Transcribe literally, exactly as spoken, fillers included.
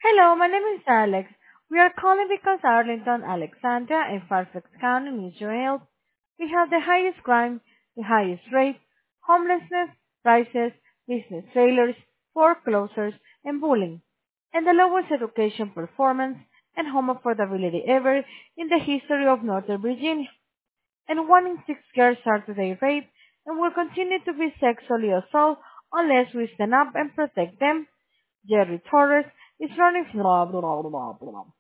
Hello, my name is Alex. We are calling because Arlington, Alexandria, and Fairfax County needs your help. We have the highest crime, the highest rate, homelessness, prices, business failures, foreclosures, and bullying, and the lowest education performance and home affordability ever in the history of Northern Virginia. And one in six girls are today raped and will continue to be sexually assaulted unless we stand up and protect them. Jerry Torres is running blah blah blah blah blah.